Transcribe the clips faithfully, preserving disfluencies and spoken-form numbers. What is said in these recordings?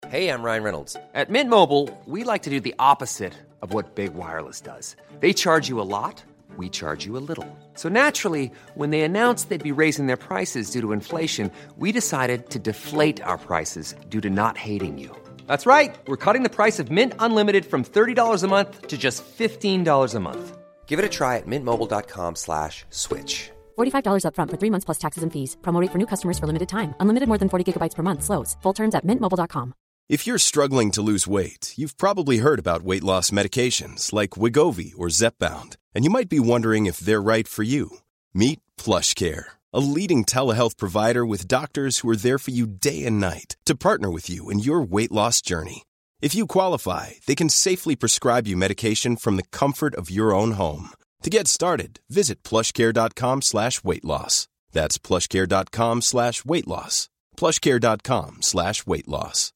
Hey, I'm Ryan Reynolds. At Mint Mobile, we like to do the opposite of what Big Wireless does. They charge you a lot, we charge you a little. So naturally, when they announced they'd be raising their prices due to inflation, we decided to deflate our prices due to not hating you. That's right. We're cutting the price of Mint Unlimited from thirty dollars a month to just fifteen dollars a month. Give it a try at mintmobile.com slash switch. forty-five dollars up front for three months plus taxes and fees. Promo rate for new customers for limited time. Unlimited more than forty gigabytes per month slows. Full terms at mint mobile dot com. If you're struggling to lose weight, you've probably heard about weight loss medications like Wegovy or Zepbound, and you might be wondering if they're right for you. Meet PlushCare, a leading telehealth provider with doctors who are there for you day and night to partner with you in your weight loss journey. If you qualify, they can safely prescribe you medication from the comfort of your own home. To get started, visit plushcare.com slash weight loss. That's plushcare.com slash weight loss. plushcare.com slash weight loss.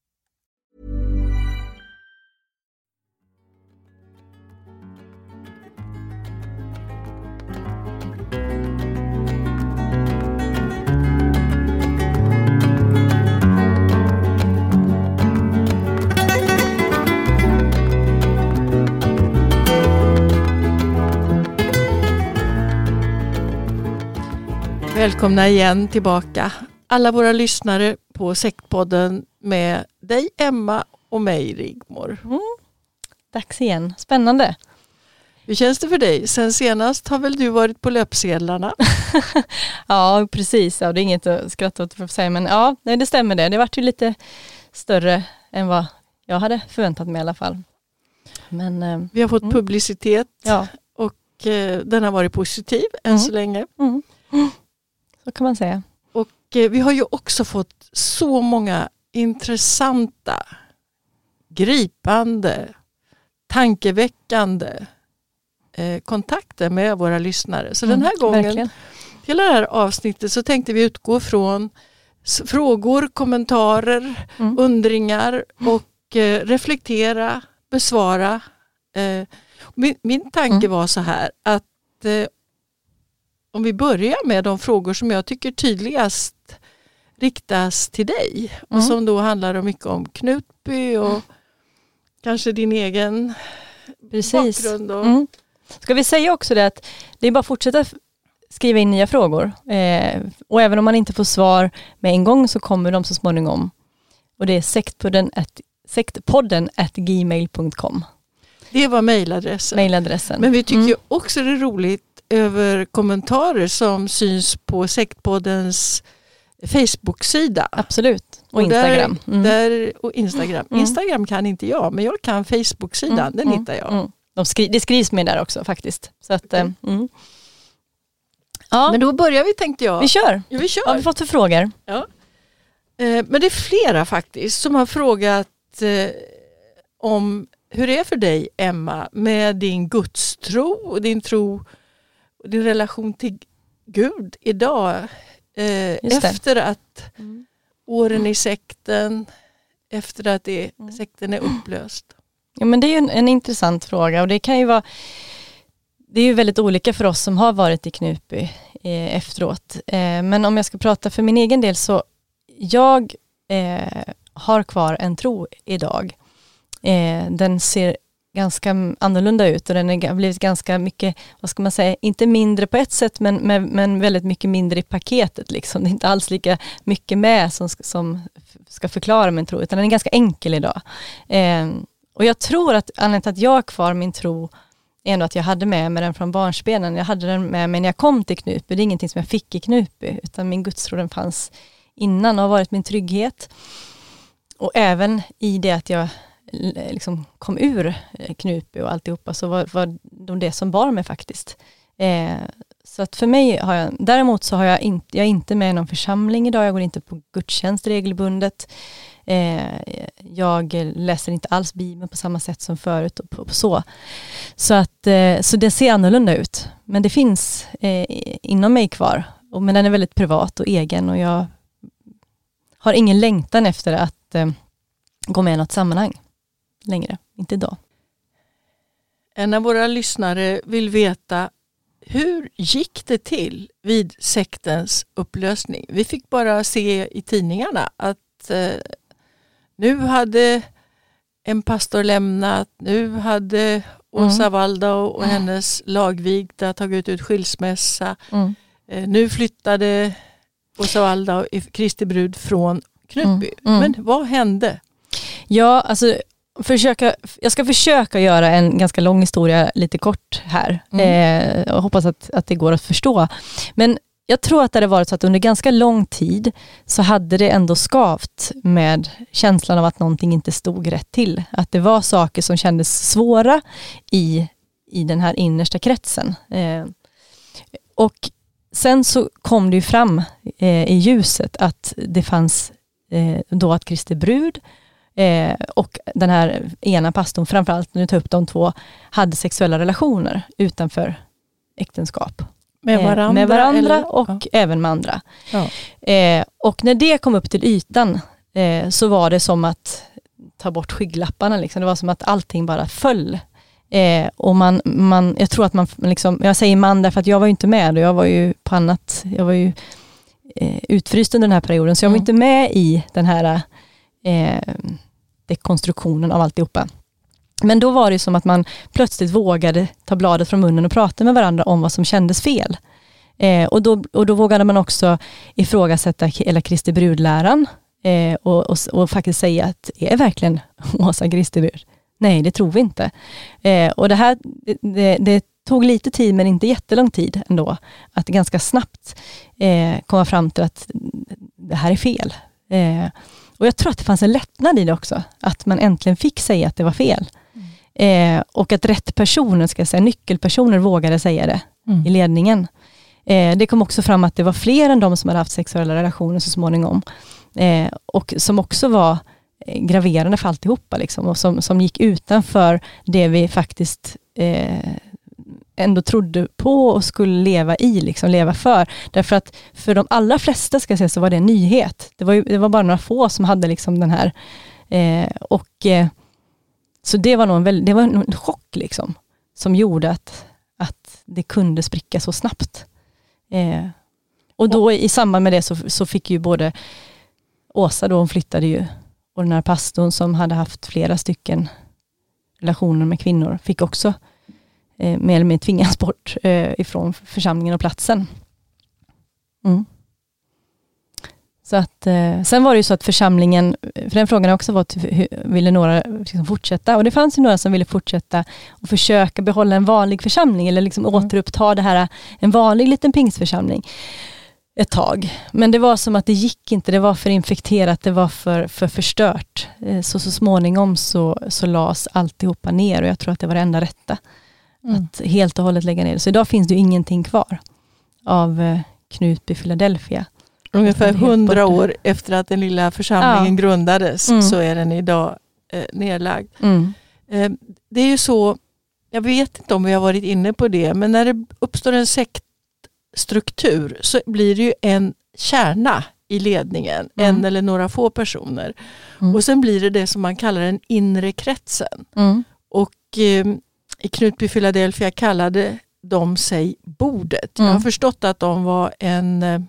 Välkomna igen tillbaka alla våra lyssnare på Sektpodden med dig Emma och mig Rigmor. Mm. Dags igen, spännande. Hur känns det för dig? Sen senast har väl du varit på löpsedlarna? Ja, precis. Ja, det är inget att skratta åt för att säga, men ja, nej, det stämmer det. Det vart ju lite större än vad jag hade förväntat mig i alla fall. Men, eh, Vi har fått mm. publicitet ja. och eh, den har varit positiv än Mm. så länge. Mm. Mm. Så kan man säga. Och eh, vi har ju också fått så många intressanta, gripande, tankeväckande eh, kontakter med våra lyssnare. Så mm, den här gången, verkligen. till det här avsnittet så tänkte vi utgå från s- frågor, kommentarer, Mm. undringar och eh, reflektera, besvara. Eh, min, min tanke Mm. var så här att eh, om vi börjar med de frågor som jag tycker tydligast riktas till dig. Mm. Och som då handlar om mycket om Knutby och mm. kanske din egen Precis. bakgrund. Och... Mm. Ska vi säga också det att det är bara att fortsätta skriva in nya frågor. Eh, och även om man inte får svar med en gång så kommer de så småningom. Och det är sektpodden at, sektpodden at gmail punkt com. Det var mejladressen. Mailadressen. Men vi tycker mm. ju också det är roligt över kommentarer som syns på Sektpoddens Facebook-sida. Absolut. Och, och Instagram. Där, Mm. där, och Instagram. Mm. Instagram kan inte jag, men jag kan Facebook-sidan. Mm. Den mm. hittar jag. Mm. De skri- det skrivs med där också faktiskt. Så att, Mm. mm. Ja, Men då börjar vi tänkte jag. vi kör. Ja, vi kör. Vad har vi fått för frågor? Ja. Eh, men det är flera faktiskt som har frågat eh, om hur det är för dig Emma med din gudstro och din tro och din relation till Gud idag eh, efter att Mm. åren i sekten, efter att det, Mm. sekten är upplöst. Ja, men det är ju en, en intressant fråga och det kan ju vara, det är ju väldigt olika för oss som har varit i Knutby eh, efteråt. Eh, men om jag ska prata för min egen del så jag eh, har kvar en tro idag. Eh, den ser ganska annorlunda ut och den har blivit ganska mycket, vad ska man säga, inte mindre på ett sätt men, men, men väldigt mycket mindre i paketet liksom. Det är inte alls lika mycket med som, som ska förklara min tro utan den är ganska enkel idag. Eh, och jag tror att anledningen till att jag har kvar min tro är ändå att jag hade med mig den från barnsbenen. Jag hade den med mig när jag kom till Knutby. Det är ingenting som jag fick i Knutby utan min gudstro den fanns innan och har varit min trygghet. Och även i det att jag liksom kom ur Knutby och alltihopa så var, var de det som bar mig faktiskt. Eh, så att för mig har jag, däremot så har jag inte, jag är inte med i någon församling idag, jag går inte på gudstjänst regelbundet. Eh, jag läser inte alls Bibeln på samma sätt som förut och på, på så. Så att eh, så det ser annorlunda ut. Men det finns eh, inom mig kvar. Och, men den är väldigt privat och egen och jag har ingen längtan efter att eh, gå med i något sammanhang längre. Inte idag. En av våra lyssnare vill veta hur gick det till vid sektens upplösning? Vi fick bara se i tidningarna att eh, nu hade en pastor lämnat, nu hade Åsa mm. Waldau och hennes lagvigda tagit ut skilsmässa. Mm. Eh, nu flyttade Åsa Waldau, Kristi brud, från Knutby. Mm. Mm. Men vad hände? Ja, alltså försöka, jag ska försöka göra en ganska lång historia lite kort här. Mm. Eh, jag hoppas att, att det går att förstå. Men jag tror att det hade varit så att under ganska lång tid så hade det ändå skavt med känslan av att någonting inte stod rätt till. Att det var saker som kändes svåra i, i den här innersta kretsen. Eh, och sen så kom det ju fram eh, i ljuset att det fanns eh, då att Kristi brud eh, och den här ena pastorn, framförallt nu tar upp de två, hade sexuella relationer utanför äktenskap. Med varandra, med varandra eller? och Ja. även med andra. Ja. Eh, och när det kom upp till ytan eh, så var det som att ta bort skygglapparna. Liksom. Det var som att allting bara föll. Eh, och man, man, jag tror att man, liksom, jag säger man därför att jag var ju inte med och jag var ju på annat, jag var ju eh, utfryst under den här perioden, så jag var mm. inte med i den här eh, dekonstruktionen av alltihopa. Men då var det som att man plötsligt vågade ta bladet från munnen och prata med varandra om vad som kändes fel. Eh, och, då, och då vågade man också ifrågasätta hela Kristi brudläran eh, och, och, och faktiskt säga att är verkligen Åsa Kristi brud? Nej, det tror vi inte. Eh, och det här det, det tog lite tid, men inte jättelång tid ändå, att ganska snabbt eh, komma fram till att det här är fel. Eh, och jag tror att det fanns en lättnad i det också, att man äntligen fick säga att det var fel. Mm. Eh, och att rätt personer, ska jag säga, nyckelpersoner vågade säga det mm. i ledningen. Eh, det kom också fram att det var fler än de som hade haft sexuella relationer så småningom. Eh, och som också var graverande för alltihopa liksom, och som, som gick utanför det vi faktiskt eh, ändå trodde på och skulle leva i, liksom, leva för. Därför att för de allra flesta, ska jag säga, så var det en nyhet. Det var, ju, det var bara några få som hade liksom den här eh, och eh, så det var nog en, väldigt, det var en chock liksom, som gjorde att, att det kunde spricka så snabbt. Eh, och då i samband med det så, så fick ju både Åsa då, hon flyttade ju, och den här pastorn som hade haft flera stycken relationer med kvinnor fick också eh, mer eller mindre tvingas bort eh, ifrån församlingen och platsen. Mm. Så att, eh, sen var det ju så att församlingen, för den frågan har också varit, hur, ville några liksom fortsätta? Och det fanns ju några som ville fortsätta och försöka behålla en vanlig församling eller liksom mm. återuppta det här, en vanlig liten pingstförsamling ett tag. Men det var som att det gick inte, det var för infekterat, det var för, för förstört. Så så småningom så, så lades alltihopa ner och jag tror att det var det enda rätta. Mm. Att helt och hållet lägga ner. Så idag finns det ju ingenting kvar av Knutby Philadelphia. Ungefär hundra år efter att den lilla församlingen ja. grundades mm. så är den idag eh, nedlagd. Mm. Eh, det är ju så, jag vet inte om vi har varit inne på det, men när det uppstår en sektstruktur så blir det ju en kärna i ledningen, mm. en eller några få personer. Mm. Och sen blir det det som man kallar den inre kretsen. Mm. Och eh, i Knutby Philadelphia kallade de sig bordet. Mm. Jag har förstått att de var en... Eh,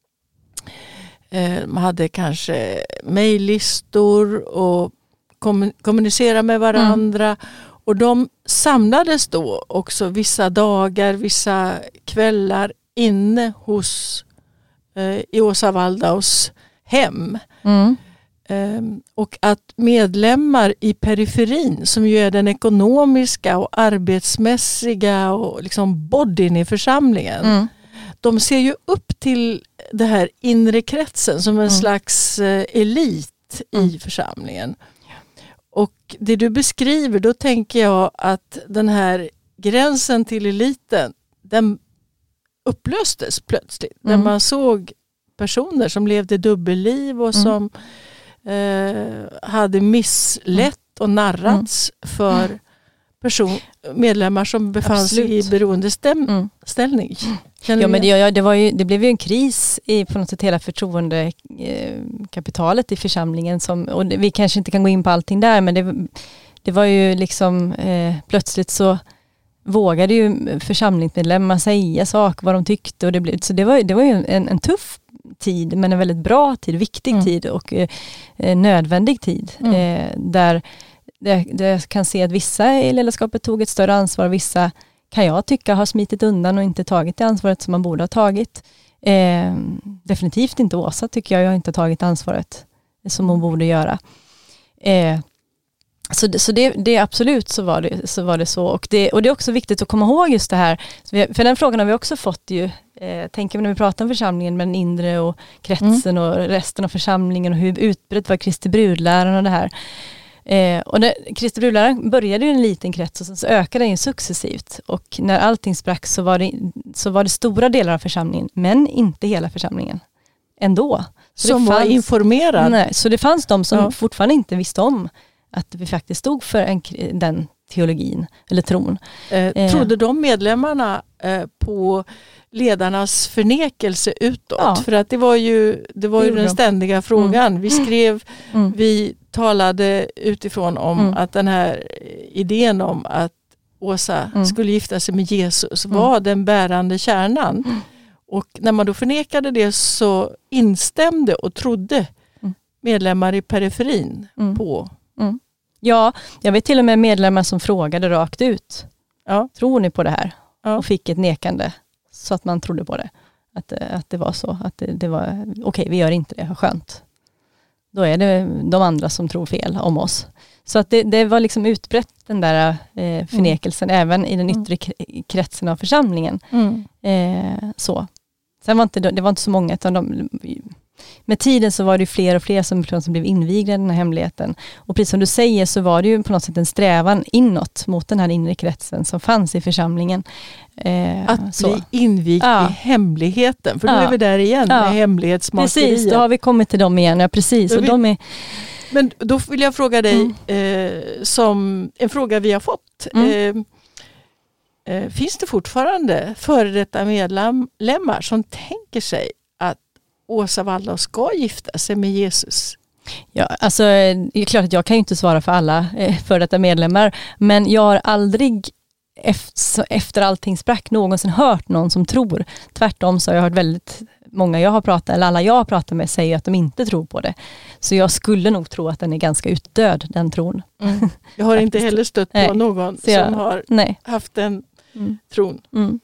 man hade kanske mejllistor och kommunicera med varandra. Mm. Och de samlades då också vissa dagar, vissa kvällar inne hos eh, i Åsa Waldaus hem. Mm. Um, och att medlemmar i periferin, som ju är den ekonomiska och arbetsmässiga och liksom bodyn i församlingen, mm. de ser ju upp till det här inre kretsen som en mm. slags eh, elit mm. i församlingen. Och det du beskriver, då tänker jag att den här gränsen till eliten, den upplöstes plötsligt. Mm. När man såg personer som levde dubbelliv och som mm. eh, hade misslett och narrats mm. för person, medlemmar som befann Absolut. sig i beroendeställning. Mm. Ja, men det, ja, det, var ju, det blev ju en kris i på något sätt hela förtroendekapitalet i församlingen. Som, och det, vi kanske inte kan gå in på allting där, men det, det var ju liksom eh, plötsligt så vågade ju församlingsmedlemmar säga saker, vad de tyckte. Och det blev, så det var, det var ju en, en tuff tid, men en väldigt bra tid, viktig mm. tid och eh, nödvändig tid. Mm. Eh, där, där, där jag kan se att vissa i ledarskapet tog ett större ansvar, vissa kan jag tycka har smitit undan och inte tagit det ansvaret som man borde ha tagit. Eh, definitivt inte Åsa tycker jag, jag har inte tagit ansvaret som hon borde göra. Eh, så det, så det, det absolut så var det så. Var det så. Och, det, och det är också viktigt att komma ihåg just det här. För den frågan har vi också fått ju, eh, tänker vi när vi pratar om församlingen med den inre och kretsen mm. och resten av församlingen och hur utbrett var Kristi brudläran och det här. Eh, och när Kristi brudläran började ju en liten krets och sen så ökade den successivt. Och när allting sprack så var, det, så var det stora delar av församlingen, men inte hela församlingen ändå. Så som det fanns, var informerad. Nej, så det fanns de som ja. fortfarande inte visste om att vi faktiskt stod för en, den teologin eller tron. Eh, trodde de medlemmarna eh, på ledarnas förnekelse utåt? Ja. För att det var ju, det var ju den ständiga frågan. Mm. Vi skrev, mm. vi talade utifrån om mm. att den här idén om att Åsa mm. skulle gifta sig med Jesus mm. var den bärande kärnan. Mm. Och när man då förnekade det så instämde och trodde mm. medlemmar i periferin mm. på. Mm. Ja, jag vet till och med medlemmar som frågade rakt ut. Ja. Tror ni på det här? Ja. Och fick ett nekande så att man trodde på det. Att, att det var så. Att det, det var okej, okay, vi gör inte det. Skönt. Då är det de andra som tror fel om oss. Så att det, det var liksom utbrett den där eh, förnekelsen mm. även i den yttre kretsen av församlingen. Mm. Eh, så. Sen var inte, det var inte så många utan de, med tiden så var det fler och fler som, som blev invigda i den här hemligheten. Och precis som du säger så var det ju på något sätt en strävan inåt mot den här inre kretsen som fanns i församlingen. Eh, att så. bli invigd ja. i hemligheten. För då ja. är vi där igen ja. med hemlighetsmakeriet. Precis, då har vi kommit till dem igen. Ja, precis. Och vi, de är... Men då vill jag fråga dig mm. eh, som en fråga vi har fått. Mm. Eh, eh, finns det fortfarande före detta medlemmar som tänker sig att Åsa Waldau ska gifta sig med Jesus? Ja, alltså det är klart att jag kan ju inte svara för alla eh, före detta medlemmar, men jag har aldrig efter, efter allting sprack någonsin hört någon som tror. Tvärtom så har jag hört väldigt många jag har pratat, eller alla jag har pratat med säger att de inte tror på det. Så jag skulle nog tro att den är ganska utdöd, den tron. Mm. Jag har inte heller stött på nej. någon jag, som har nej. haft den mm. tron. Mm.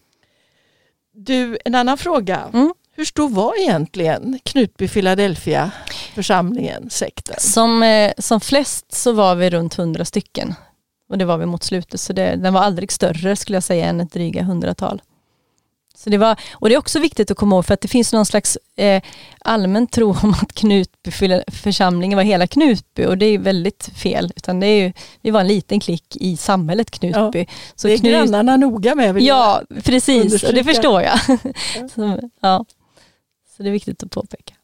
Du, en annan fråga. Mm. Hur stor var egentligen Knutby Philadelphia församlingen, sekten? Som, eh, som flest så var vi runt hundra stycken. Och det var vi mot slutet. Så det, den var aldrig större skulle jag säga än ett dryga hundratal. Så det var, och det är också viktigt att komma ihåg för att det finns någon slags eh, allmän tro om att Knutby församlingen var hela Knutby och det är väldigt fel. Utan det, är ju, det var en liten klick i samhället Knutby. Ja, så det är Knut... grannarna noga med. Ja, precis. Och det förstår jag. Ja. så, ja. så det är viktigt att påpeka.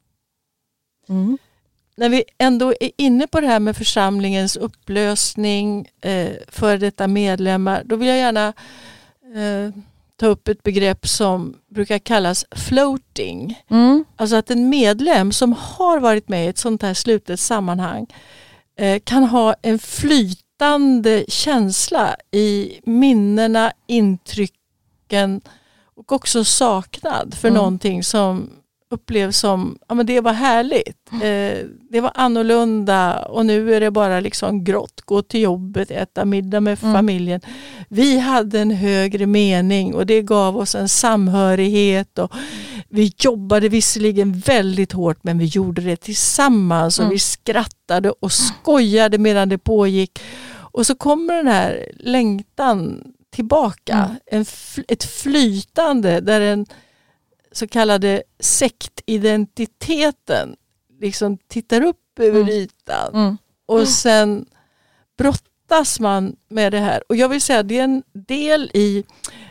Mm. När vi ändå är inne på det här med församlingens upplösning eh, för detta medlemmar, då vill jag gärna eh, ta upp ett begrepp som brukar kallas floating. Mm. Alltså att en medlem som har varit med i ett sånt här slutet sammanhang eh, kan ha en flytande känsla i minnena, intrycken och också saknad för mm. någonting som upplevs som, ja men det var härligt. Eh, det var annorlunda och nu är det bara liksom grått. Gå till jobbet, äta middag med mm. familjen. Vi hade en högre mening och det gav oss en samhörighet och vi jobbade visserligen väldigt hårt men vi gjorde det tillsammans och mm. vi skrattade och skojade medan det pågick. Och så kommer den här längtan tillbaka. Mm. En, ett flytande där en så kallade sektidentiteten liksom tittar upp över mm. ytan mm. och sen brottas man med det här. Och jag vill säga att det är en del i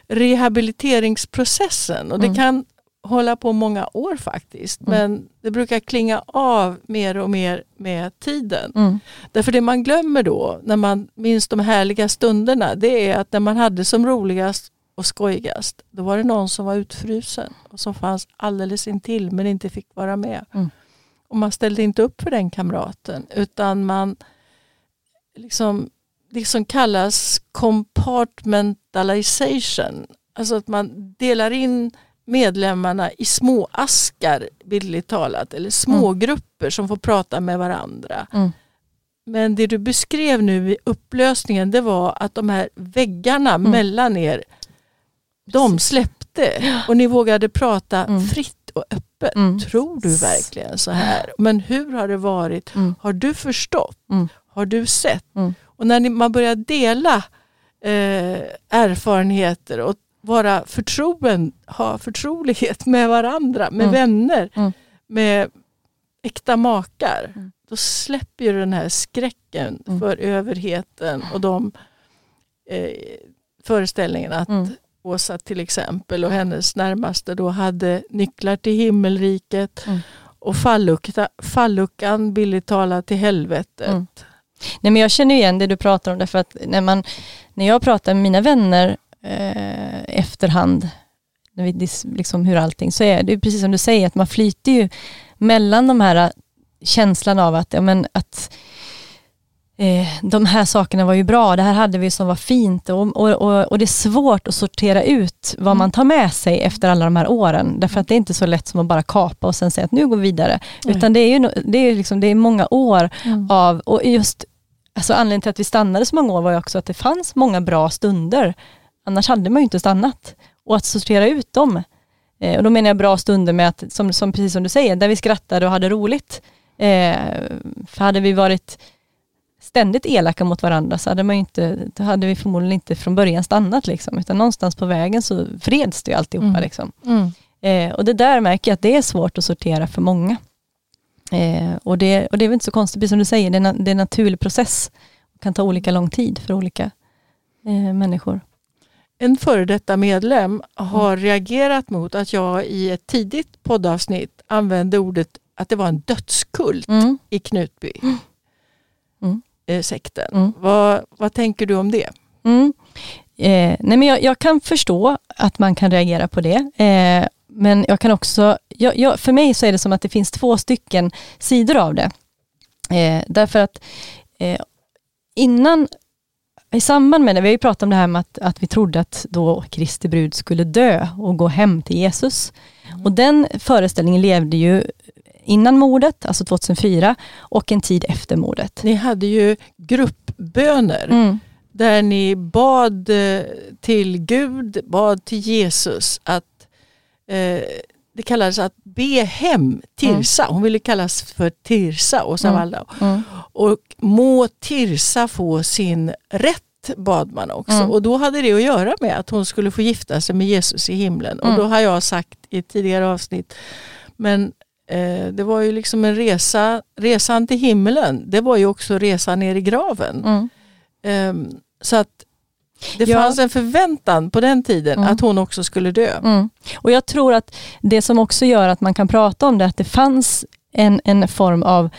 rehabiliteringsprocessen och det mm. kan hålla på många år faktiskt. Mm. Men det brukar klinga av mer och mer med tiden. Mm. Därför det man glömmer då när man minns de härliga stunderna, det är att när man hade som roligast och skojigast, då var det någon som var utfrusen och som fanns alldeles intill men inte fick vara med. Mm. Och man ställde inte upp för den kamraten utan man liksom det som kallas compartmentalization. Alltså att man delar in medlemmarna i små askar, bildligt talat, eller små mm. grupper som får prata med varandra. Mm. Men det du beskrev nu i upplösningen, det var att de här väggarna mm. mellan er, de släppte och ni vågade prata mm. fritt och öppet. Mm. Tror du verkligen så här? Men hur har det varit? Mm. Har du förstått? Mm. Har du sett? Mm. Och när ni, man börjar dela eh, erfarenheter och vara förtroen, ha förtrolighet med varandra, med mm. vänner, mm. med äkta makar, mm. då släpper ju den här skräcken mm. för överheten och de eh, föreställningarna att mm. Åsa till exempel och hennes närmaste då hade nycklar till himmelriket mm. och fallucka, falluckan billigt talat till helvetet. Mm. Nej, men jag känner igen det du pratar om, därför att när, man, när jag pratar med mina vänner eh, efterhand, när vi, liksom hur allting, så är det precis som du säger, att man flyter ju mellan de här känslan av att, ja, men, att eh, de här sakerna var ju bra, det här hade vi som var fint, och, och, och, och det är svårt att sortera ut vad man tar med sig efter alla de här åren, därför att det är inte så lätt som att bara kapa och sen säga att nu går vi vidare, mm. utan det är ju det är liksom, det är många år mm. av, och just alltså anledningen till att vi stannade så många år var ju också att det fanns många bra stunder, annars hade man ju inte stannat, och att sortera ut dem, eh, och då menar jag bra stunder med att, som, som precis som du säger, där vi skrattade och hade roligt. Eh, för hade vi varit ständigt elaka mot varandra så hade man ju inte, då hade vi förmodligen inte från början stannat liksom, utan någonstans på vägen så freds det ju alltihopa mm. liksom. Mm. Eh, och det där märker jag att det är svårt att sortera för många. Eh, och, det, och det är väl inte så konstigt, precis som du säger, det är, det är en naturlig process. Det kan ta olika lång tid för olika eh, människor. En före detta medlem har mm. reagerat mot att jag i ett tidigt poddavsnitt använde ordet att det var en dödskult mm. i Knutby. Mm. Eh, sekten. Mm. Vad, vad tänker du om det? Mm. Eh, nej men jag, jag kan förstå att man kan reagera på det. Eh, men jag kan också, jag, jag, för mig så är det som att det finns två stycken sidor av det. Eh, därför att eh, innan, i samband med det, vi har ju pratat om det här med att, att vi trodde att då Kristi brud skulle dö och gå hem till Jesus. Mm. Och den föreställningen levde ju innan mordet, alltså tjugohundrafyra, och en tid efter mordet. Ni hade ju gruppböner mm. där ni bad till Gud, bad till Jesus att eh, det kallades att be hem Tirsa. Mm. Hon ville kallas för Tirsa och Savalda. Mm. Mm. Och må Tirsa få sin rätt, bad man också. Mm. Och då hade det att göra med att hon skulle få gifta sig med Jesus i himlen. Mm. Och då har jag sagt i ett tidigare avsnitt, men eh, det var ju liksom en resa, resan till himlen, det var ju också resan ner i graven. Mm. Eh, så att det ja. fanns en förväntan på den tiden mm. att hon också skulle dö. Mm. Och jag tror att det som också gör att man kan prata om det, att det fanns en, en form av,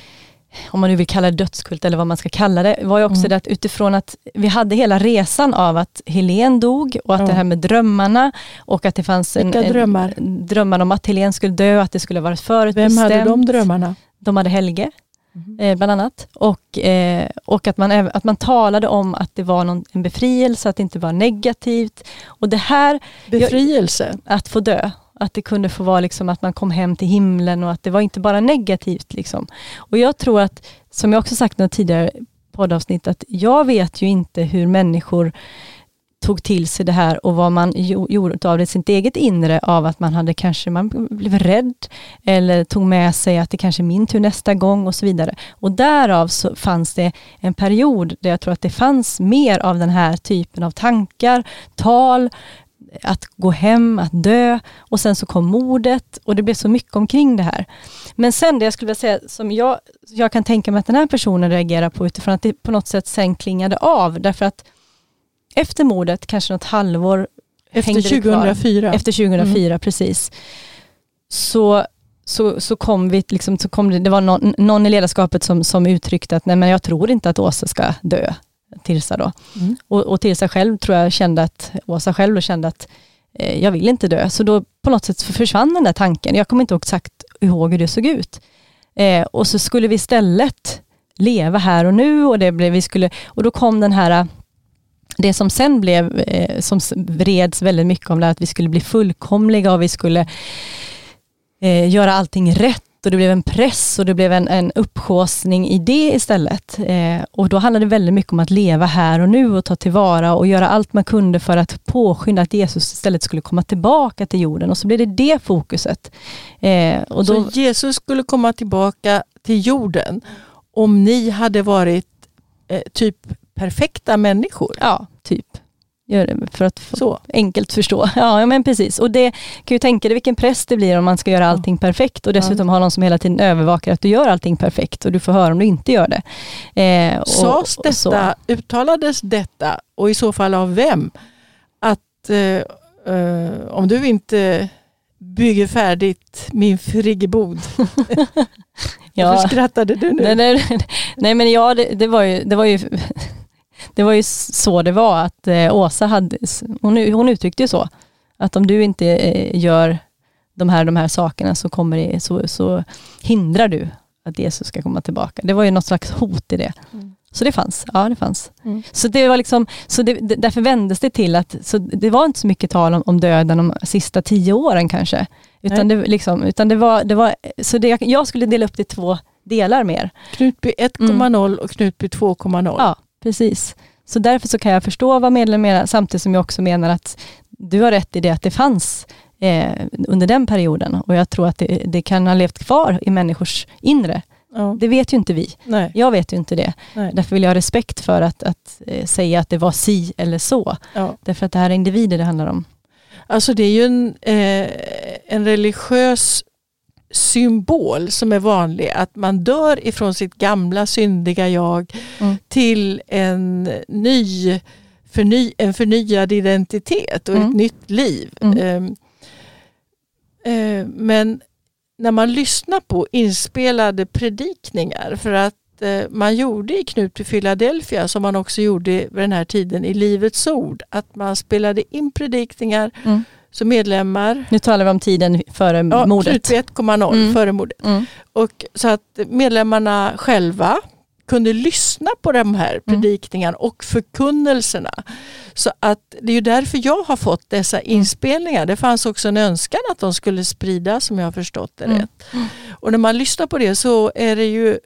om man nu vill kalla det dödskult eller vad man ska kalla det, var ju också mm. det att utifrån att vi hade hela resan av att Helen dog och att mm. det här med drömmarna och att det fanns en, en drömmar? drömmar om att Helen skulle dö, att det skulle vara förutbestämt. Vem hade de drömmarna? De hade Helge. Mm. Eh, bland annat. Och, eh, och att, man, att man talade om att det var någon, en befrielse, att det inte var negativt. Och det här... Befrielse? Jag, att få dö. Att det kunde få vara liksom att man kom hem till himlen och att det var inte bara negativt. Liksom. Och jag tror att, som jag också sagt i tidigare poddavsnitt, att jag vet ju inte hur människor tog till sig det här och vad man gjorde av det, sitt eget inre, av att man hade kanske, man blev rädd eller tog med sig att det kanske är min tur nästa gång och så vidare. Och därav så fanns det en period där jag tror att det fanns mer av den här typen av tankar, tal, att gå hem, att dö, och sen så kom mordet och det blev så mycket omkring det här. Men sen det jag skulle vilja säga som jag, jag kan tänka mig att den här personen reagerar på utifrån att det på något sätt sen klingade av, därför att efter mordet, kanske något halvår efter tjugohundrafyra, efter tjugohundrafyra mm. precis, så, så, så kom vi liksom, så kom det, det var någon, någon i ledarskapet som, som uttryckte att nej, men jag tror inte att Åsa ska dö, Tirsa då. Mm. Och, och Tirsa själv tror jag kände att, Åsa själv kände att eh, jag vill inte dö. Så då på något sätt försvann den där tanken. Jag kommer inte exakt ihåg hur det såg ut. Eh, och så skulle vi istället leva här och nu, och det blev, vi skulle, och då kom den här, det som sen blev, eh, som vreds väldigt mycket om det, att vi skulle bli fullkomliga och vi skulle eh, göra allting rätt, och det blev en press och det blev en, en upphaussning i det istället. Eh, och då handlade det väldigt mycket om att leva här och nu och ta tillvara och göra allt man kunde för att påskynda att Jesus istället skulle komma tillbaka till jorden. Och så blev det det fokuset. Eh, och då, så Jesus skulle komma tillbaka till jorden om ni hade varit eh, typ perfekta människor? Ja, typ. Gör det för att få så enkelt förstå. Ja, men precis. Och det kan ju tänka dig vilken press det blir om man ska göra allting perfekt och dessutom ha någon som hela tiden övervakar att du gör allting perfekt och du får höra om du inte gör det. Eh, och, Sades detta, så. uttalades detta, och i så fall av vem? Att eh, eh, om du inte bygger färdigt min friggebod. Ja. Varför skrattade du nu? Nej, nej, nej men ja, det, det var ju... Det var ju Det var ju så det var att eh, Åsa hade, hon, hon uttryckte ju så, att om du inte eh, gör de här, de här sakerna så, kommer det, så, så hindrar du att Jesus ska komma tillbaka. Det var ju något slags hot i det. Mm. Så det fanns, ja det fanns. Mm. Så det var liksom, så det, det, därför vändes det till att, så det var inte så mycket tal om, om döden de sista tio åren kanske. Utan det, liksom, utan det var, det var så det, jag skulle dela upp det i två delar mer. Knutby ett komma noll mm. och Knutby två komma noll. Ja. Precis. Så därför så kan jag förstå vad medlem menar, samtidigt som jag också menar att du har rätt i det att det fanns eh, under den perioden. Och jag tror att det, det kan ha levt kvar i människors inre. Ja. Det vet ju inte vi. Nej. Jag vet ju inte det. Nej. Därför vill jag ha respekt för att, att eh, säga att det var si eller så. Ja. Därför att det här är individer det handlar om. Alltså det är ju en, eh, en religiös symbol som är vanlig, att man dör ifrån sitt gamla syndiga jag mm. till en ny förny, en förnyad identitet och mm. ett nytt liv. Mm. Um, uh, men när man lyssnar på inspelade predikningar, för att uh, man gjorde i Knutby Philadelphia, som man också gjorde vid den här tiden i Livets ord, att man spelade in predikningar mm. så medlemmar... Nu talar vi om tiden före ja, mordet. Knutby ett komma noll mm. före mordet. Mm. Och så att medlemmarna själva kunde lyssna på de här predikningarna mm. och förkunnelserna. Så att det är ju därför jag har fått dessa inspelningar. Det fanns också en önskan att de skulle spridas, som jag har förstått det mm. rätt. Och när man lyssnar på det så är det ju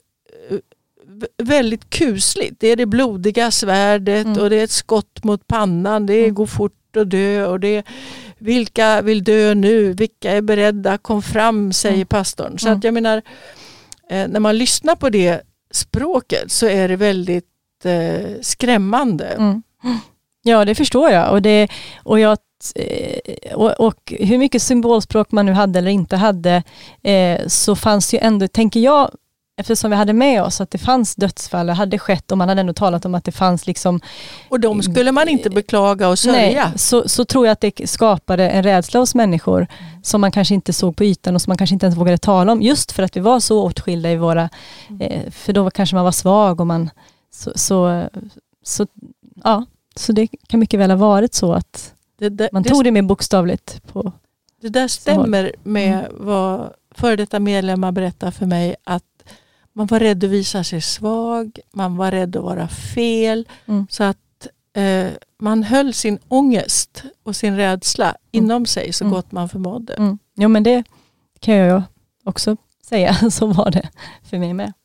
väldigt kusligt. Det är det blodiga svärdet mm. och det är ett skott mot pannan. Det är mm. gå fort och dö, och det är vilka vill dö nu? Vilka är beredda? Kom fram, säger mm. pastorn. Så mm. att jag menar, eh, när man lyssnar på det språket så är det väldigt eh, skrämmande. Mm. Ja, det förstår jag. Och, det, och, jag och, och hur mycket symbolspråk man nu hade eller inte hade, eh, så fanns ju ändå, tänker jag, eftersom vi hade med oss att det fanns dödsfall, det hade skett, och man hade ändå talat om att det fanns liksom... Och de skulle man inte beklaga och sörja. Nej, så, så tror jag att det skapade en rädsla hos människor som man kanske inte såg på ytan och som man kanske inte ens vågade tala om, just för att vi var så åtskilda i våra... Eh, för då kanske man var svag och man... Så, så, så, ja, så det kan mycket väl ha varit så att det där, man tog det, det mer bokstavligt på... Det där stämmer med mm. vad före detta medlemmar berättar för mig, att man var rädd att visa sig svag. Man var rädd att vara fel. Mm. Så att eh, man höll sin ångest och sin rädsla mm. inom sig så mm. gott man förmådde. Mm. Jo, men det kan jag också säga. Så var det för mig med.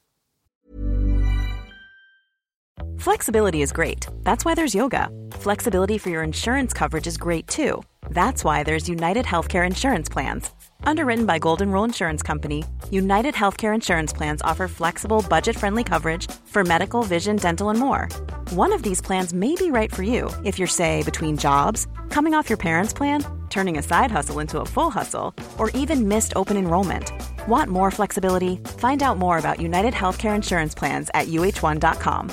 Flexibility is great. That's why there's yoga. Flexibility for your insurance coverage is great too. That's why there's United Healthcare Insurance Plans. Underwritten by Golden Rule Insurance Company, United Healthcare Insurance Plans offer flexible, budget-friendly coverage for medical, vision, dental, and more. One of these plans may be right for you if you're, say, between jobs, coming off your parents' plan, turning a side hustle into a full hustle, or even missed open enrollment. Want more flexibility? Find out more about United Healthcare Insurance Plans at U H one dot com.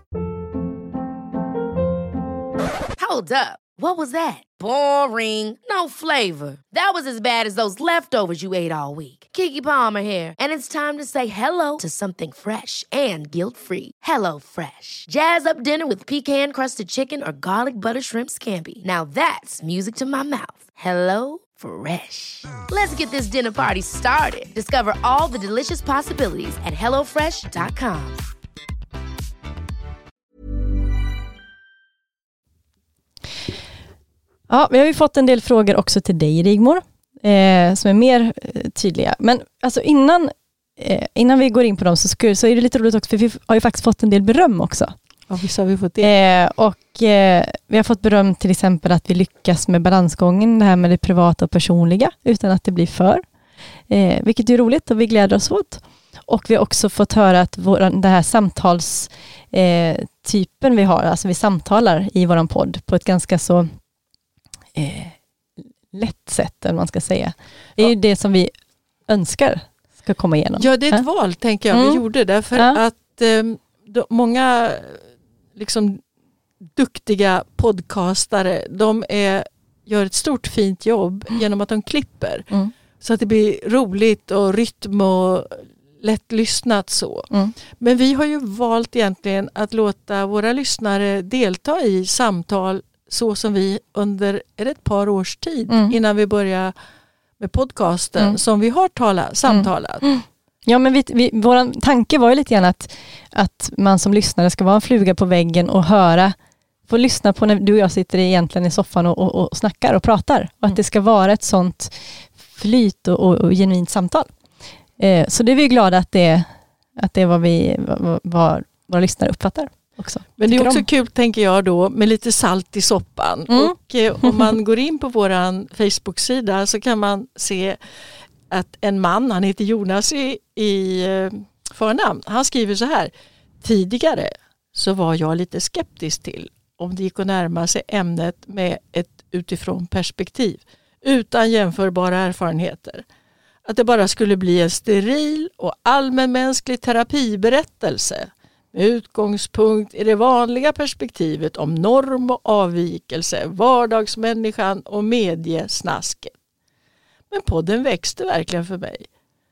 Hold up. What was that? Boring. No flavor. That was as bad as those leftovers you ate all week. Keke Palmer here, and it's time to say hello to something fresh and guilt-free. Hello Fresh. Jazz up dinner with pecan-crusted chicken or garlic butter shrimp scampi. Now that's music to my mouth. Hello Fresh. Let's get this dinner party started. Discover all the delicious possibilities at hello fresh dot com. Ja, vi har ju fått en del frågor också till dig, Rigmor, eh, som är mer eh, tydliga. Men alltså innan, eh, innan vi går in på dem så, skulle, så är det lite roligt också, för vi har ju faktiskt fått en del beröm också. Ja, visst har vi fått det. Eh, och eh, vi har fått beröm till exempel att vi lyckas med balansgången, det här med det privata och personliga, utan att det blir för. Eh, vilket är roligt och vi gläder oss åt. Och vi har också fått höra att vår, den här samtalstypen eh, vi har, alltså vi samtalar i våran podd på ett ganska så eh, lätt sätt, eller man ska säga. Det är ja. ju det som vi önskar ska komma igenom. Ja, det är ett ja. val, tänker jag, mm. vi gjorde. Därför ja. att eh, de, många liksom duktiga podcastare, de är, gör ett stort fint jobb mm. genom att de klipper. Mm. Så att det blir roligt och rytm och lättlyssnat så. Mm. Men vi har ju valt egentligen att låta våra lyssnare delta i samtal så som vi under ett par års tid mm. innan vi börjar med podcasten mm. som vi har talat, samtalat. Mm. Ja, men vi, vi, vår tanke var ju lite grann att, att man som lyssnare ska vara en fluga på väggen och höra, få lyssna på när du och jag sitter egentligen i soffan och, och, och snackar och pratar. Och mm. att det ska vara ett sånt flyt och, och, och genuint samtal. Eh, så det är vi glada att det, att det är vad, vi, vad, vad våra lyssnare uppfattar också. Men det är också om. kul, tänker jag då, med lite salt i soppan. Mm. Och eh, om man går in på våran Facebook-sida så kan man se att en man, han heter Jonas i, i eh, förnamn, han skriver så här: tidigare så var jag lite skeptisk till om det gick att närma sig ämnet med ett utifrån perspektiv utan jämförbara erfarenheter. Att det bara skulle bli en steril och allmänmänsklig terapiberättelse med utgångspunkt i det vanliga perspektivet om norm och avvikelse, vardagsmänniskan och mediesnasket. Men podden växte verkligen för mig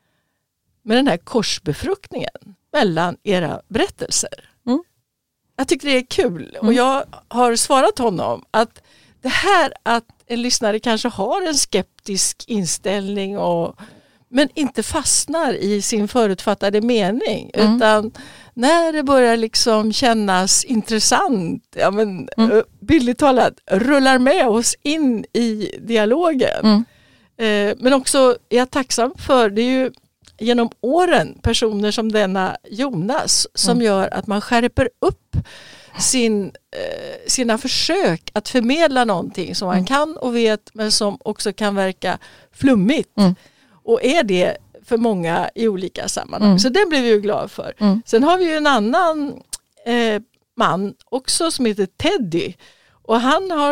med den här korsbefruktningen mellan era berättelser. Mm. Jag tycker det är kul mm. och jag har svarat honom att det här att en lyssnare kanske har en skeptisk inställning och, men inte fastnar i sin förutfattade mening mm. utan när det börjar liksom kännas intressant, ja men mm. billigt talat, rullar med oss in i dialogen. Mm. Eh, men också är jag tacksam för, det är ju genom åren personer som denna Jonas som mm. gör att man skärper upp sin, eh, sina försök att förmedla någonting som man mm. kan och vet men som också kan verka flummigt. Mm. Och är det för många i olika sammanhang. Mm. Så det blev vi ju glad för. Mm. Sen har vi ju en annan eh, man också som heter Teddy. Och han har,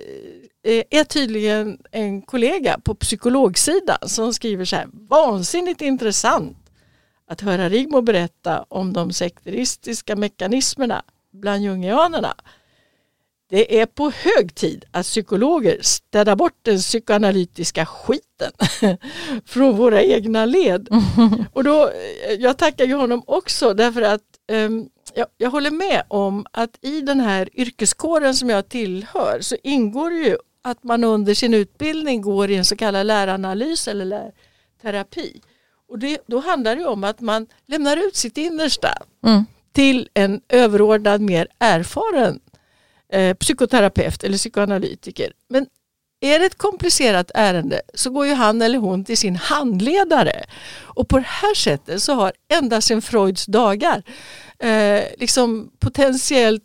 eh, är tydligen en kollega på psykologsidan som skriver så här: vansinnigt intressant att höra Rigmor berätta om de sekteristiska mekanismerna bland jungianerna. Det är på hög tid att psykologer städar bort den psykoanalytiska skiten från våra egna led. Mm. Och då, jag tackar ju honom också därför att um, jag, jag håller med om att i den här yrkeskåren som jag tillhör så ingår ju att man under sin utbildning går i en så kallad läranalys eller lärterapi. Och det, då handlar det om att man lämnar ut sitt innersta mm. till en överordnad, mer erfaren eh, psykoterapeut eller psykoanalytiker. Men är det ett komplicerat ärende så går ju han eller hon till sin handledare. Och på det här sättet så har ända sedan Freuds dagar eh, liksom potentiellt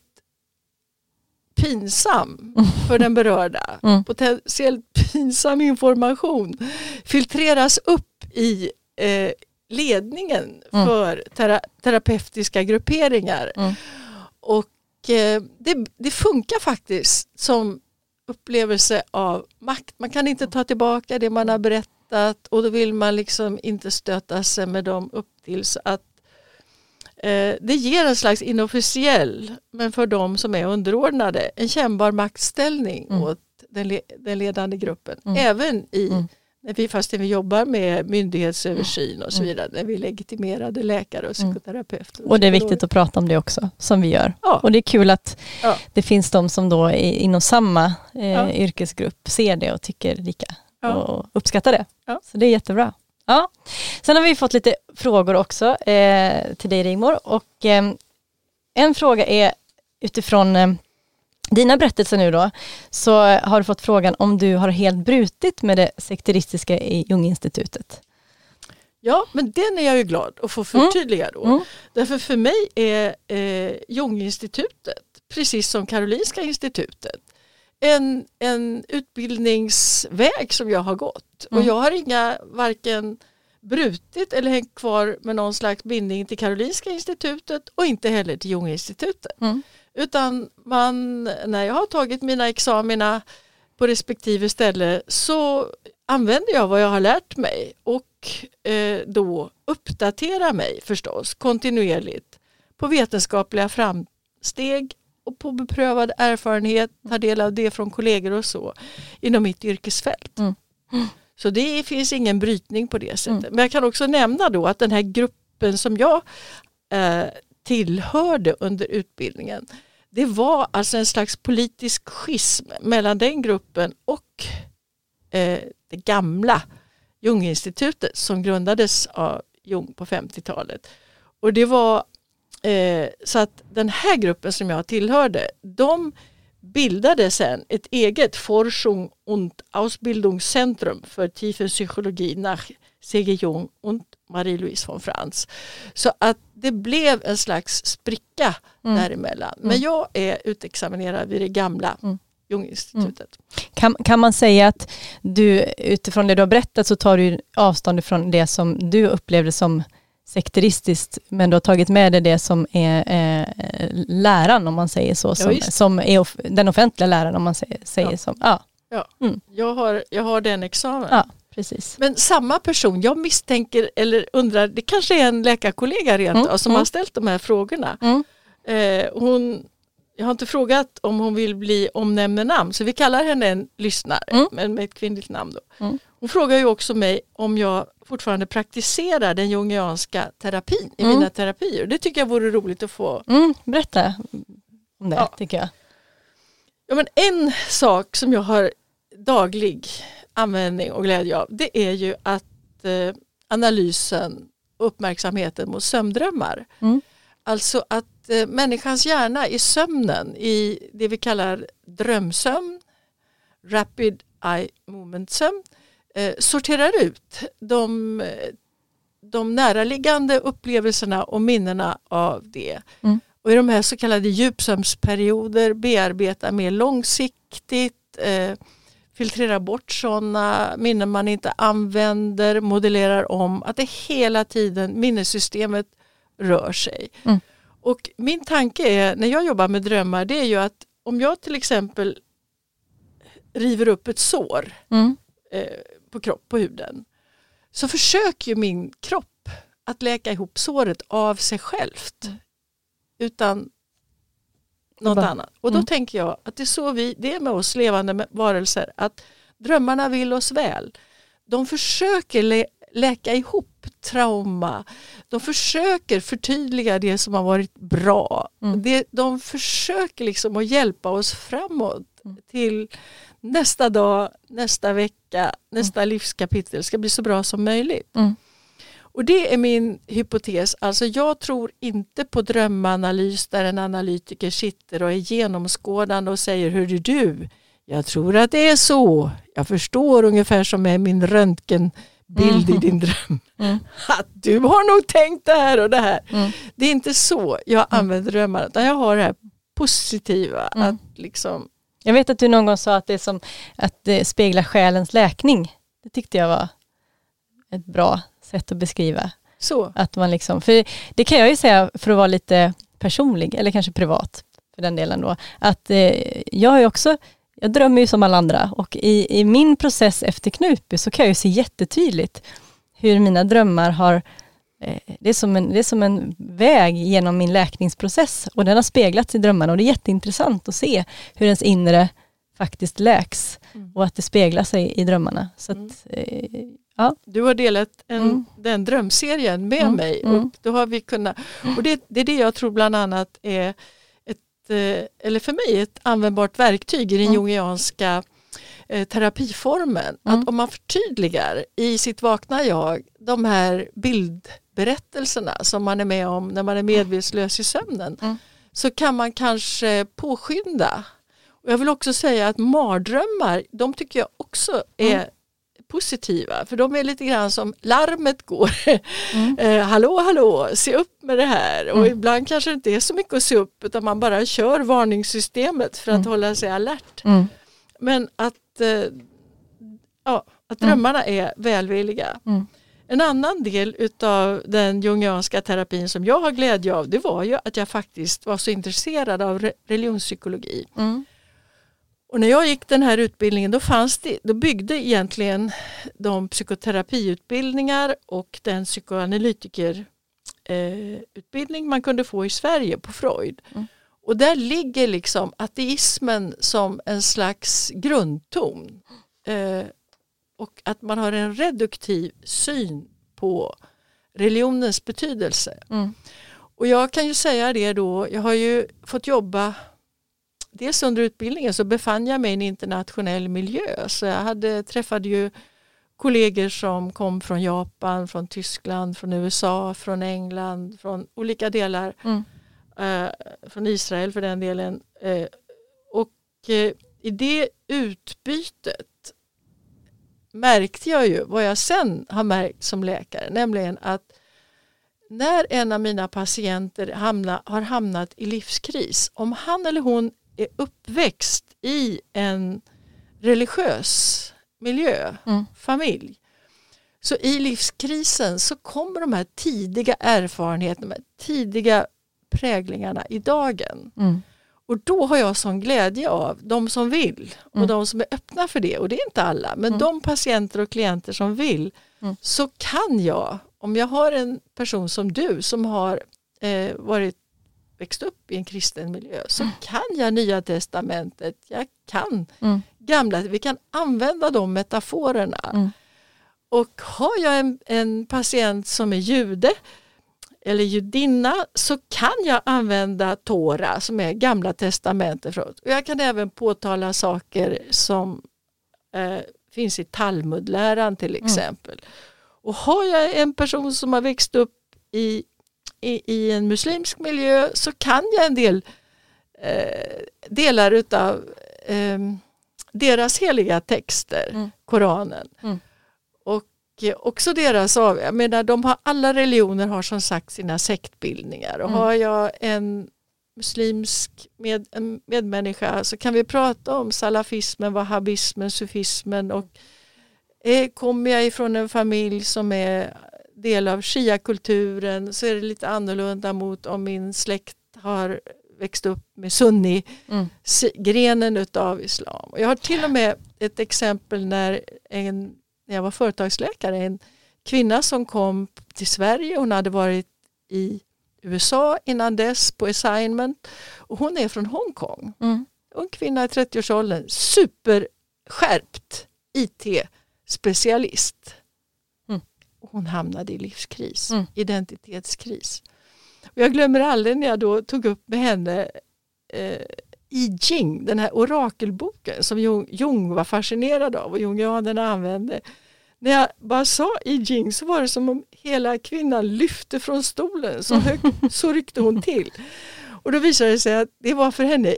pinsam för den berörda. Mm. Potentiellt pinsam information filtreras upp i eh, ledningen mm. för tera- terapeutiska grupperingar. Mm. Och eh, det, det funkar faktiskt som upplevelse av makt. Man kan inte ta tillbaka det man har berättat och då vill man liksom inte stöta sig med dem upp till så att eh, det ger en slags inofficiell, men för de som är underordnade, en kännbar maktställning mm. åt den, le- den ledande gruppen. Mm. Även i mm. när vi, fast vi jobbar med myndighetsöversyn och så vidare, när vi är legitimerade läkare och psykoterapeuter. Och, och det är viktigt att prata om det också, som vi gör. Ja. Och det är kul att ja. det finns de som då är inom samma eh, ja. yrkesgrupp ser det och tycker lika ja. och uppskattar det. Ja. Så det är jättebra. Ja. Sen har vi fått lite frågor också eh, till dig, Rigmor. Och eh, en fråga är utifrån eh, dina berättelser nu då, så har du fått frågan om du har helt brutit med det sekteristiska i Junginstitutet. Ja, men den är jag ju glad att få förtydliga då. Mm. Därför för mig är eh, Junginstitutet, precis som Karolinska institutet, en, en utbildningsväg som jag har gått. Mm. Och jag har inga varken brutit eller hängt kvar med någon slags bindning till Karolinska institutet och inte heller till Junginstitutet. Mm. Utan man, när jag har tagit mina examina på respektive ställe så använder jag vad jag har lärt mig och eh, då uppdaterar mig förstås kontinuerligt på vetenskapliga framsteg och på beprövad erfarenhet, tar del av det från kollegor och så inom mitt yrkesfält. Mm. Mm. Så det finns ingen brytning på det sättet. Mm. Men jag kan också nämna då att den här gruppen som jag eh, tillhörde under utbildningen, det var alltså en slags politisk schism mellan den gruppen och eh, det gamla Junginstitutet som grundades av Jung på femtiotalet. Och det var eh, så att den här gruppen som jag tillhörde, de bildade sen ett eget Forschung und Ausbildungszentrum för Tiefenpsychologie nach C G Jung und Marie-Louise von Franz. Så att det blev en slags spricka mm. däremellan. Men mm. jag är utexaminerad vid det gamla mm. Junginstitutet. Mm. Kan, kan man säga att du utifrån det du har berättat så tar du avstånd från det som du upplevde som sekteristiskt, men du har tagit med dig det som är eh, läran om man säger så, som, ja, som är of- den offentliga läran om man säger, säger ja. som. Ja. Ja. Mm. Jag, har, jag har den examen. Ja, precis. Men samma person, jag misstänker eller undrar, det kanske är en läkarkollega rent mm. som mm. har ställt de här frågorna. Mm. Eh, hon, jag har inte frågat om hon vill bli omnämnd med namn, så vi kallar henne en lyssnare, mm. men med ett kvinnligt namn då. Mm. Hon frågar ju också mig om jag fortfarande praktiserar den jungianska terapin i mm. mina terapier. Det tycker jag vore roligt att få. Mm, berätta om det, ja. tycker jag. Ja, men en sak som jag har daglig användning och glädje av, det är ju att eh, analysen och uppmärksamheten mot sömndrömmar. Mm. Alltså att eh, människans hjärna i sömnen, i det vi kallar drömsömn, rapid eye movement sömn, eh, sorterar ut de, de näraliggande upplevelserna och minnena av det. Mm. Och i de här så kallade djupsömnsperioder bearbetar mer långsiktigt, eh, filtrerar bort sådana minnen man inte använder, modellerar om, att det hela tiden minnessystemet rör sig. Mm. Och min tanke är, när jag jobbar med drömmar, det är ju att om jag till exempel river upp ett sår mm. eh, på kropp, på huden, så försöker ju min kropp att läka ihop såret av sig självt mm. utan något Bara. annat. Och då mm. tänker jag att det är så vi, det är med oss levande varelser, att drömmarna vill oss väl. De försöker lä- läka ihop trauma. De försöker förtydliga det som har varit bra. Mm. Det, de försöker liksom att hjälpa oss framåt mm. till nästa dag, nästa vecka, nästa mm. livskapitel ska bli så bra som möjligt. Mm. Och det är min hypotes. Alltså jag tror inte på drömanalys där en analytiker sitter och är genomskådande och säger, hörru du, jag tror att det är så. Jag förstår ungefär som med min röntgenbild mm. i din dröm. Mm. Att du har nog tänkt det här och det här. Mm. Det är inte så jag använder drömmar, utan jag har det här positiva. Mm. Att liksom... Jag vet att du någon gång sa att det är som att det speglar själens läkning. Det tyckte jag var ett bra sätt att beskriva. Så. Att man liksom, för det kan jag ju säga för att vara lite personlig eller kanske privat för den delen då. Att eh, jag har ju också, jag drömmer ju som alla andra och i, i min process efter Knutby så kan jag ju se jättetydligt hur mina drömmar har, eh, det, är som en, det är som en väg genom min läkningsprocess och den har speglats i drömmarna och det är jätteintressant att se hur ens inre faktiskt läks mm. och att det speglar sig i drömmarna. Så att, eh, ja. Du har delat en, mm. den drömserien med mm. mig och då har vi kunnat, och det, det är det jag tror bland annat är ett, eller för mig ett användbart verktyg i den mm. jungianska eh, terapiformen. Mm. Att om man förtydligar i sitt vakna jag de här bildberättelserna som man är med om när man är medvetslös i sömnen mm. så kan man kanske påskynda Och jag vill också säga att mardrömmar, de tycker jag också är mm. positiva. För de är lite grann som larmet går. Mm. eh, hallå, hallå, se upp med det här. Mm. Och ibland kanske det inte är så mycket att se upp, utan man bara kör varningssystemet för att mm. hålla sig alert. Mm. Men att, eh, ja, att drömmarna mm. är välvilliga. Mm. En annan del utav den jungianska terapin som jag har glädje av, det var ju att jag faktiskt var så intresserad av re- religionspsykologi. Mm. Och när jag gick den här utbildningen, då fanns det, då byggde egentligen de psykoterapiutbildningar och den psykoanalytikerutbildning eh, man kunde få i Sverige på Freud. Mm. Och där ligger liksom ateismen som en slags grundton. Eh, och att man har en reduktiv syn på religionens betydelse. Mm. Och jag kan ju säga det då, jag har ju fått jobba, dels under utbildningen så befann jag mig i en internationell miljö. Så jag hade träffade ju kollegor som kom från Japan, från Tyskland, från U S A, från England, från olika delar. Mm. Eh, från Israel för den delen. Eh, och eh, i det utbytet märkte jag ju vad jag sen har märkt som läkare. Nämligen att när en av mina patienter hamna, har hamnat i livskris, om han eller hon är uppväxt i en religiös miljö, mm. familj, så i livskrisen så kommer de här tidiga erfarenheterna, de här tidiga präglingarna i dagen. Mm. Och då har jag sån glädje av de som vill och mm. de som är öppna för det. Och det är inte alla, men mm. de patienter och klienter som vill, mm. så kan jag, om jag har en person som du som har eh, varit växt upp i en kristen miljö, så mm. kan jag Nya testamentet, jag kan mm. gamla, vi kan använda de metaforerna. Mm. Och har jag en, en patient som är jude eller judinna, så kan jag använda Tora som är gamla testamentet. Och jag kan även påtala saker som eh, finns i Talmudläran till exempel. Mm. Och har jag en person som har växt upp i, i, i en muslimsk miljö, så kan jag en del eh, delar utav eh, deras heliga texter, mm. Koranen. Mm. Och också deras av, jag menar, de har, alla religioner har som sagt sina sektbildningar. Och mm. har jag en muslimsk med, en medmänniska, så kan vi prata om salafismen, wahhabismen, sufismen. Och eh, kommer jag ifrån en familj som är del av shia-kulturen, så är det lite annorlunda mot om min släkt har växt upp med sunni, mm. grenen utav islam. Och jag har till och med ett exempel när en När jag var företagsläkare, en kvinna som kom till Sverige, hon hade varit i U S A innan dess på assignment, och hon är från Hongkong. Mm. En kvinna i trettioårsåldern, superskärpt I T-specialist. Mm. Och hon hamnade i livskris, mm. identitetskris. Och jag glömmer aldrig när jag då tog upp med henne eh, I Ching, den här orakelboken som Jung, Jung var fascinerad av och jungianerna använde. När jag bara sa I Ching, så var det som om hela kvinnan lyfte från stolen, så högt, så ryckte hon till. Och då visade det sig att det var för henne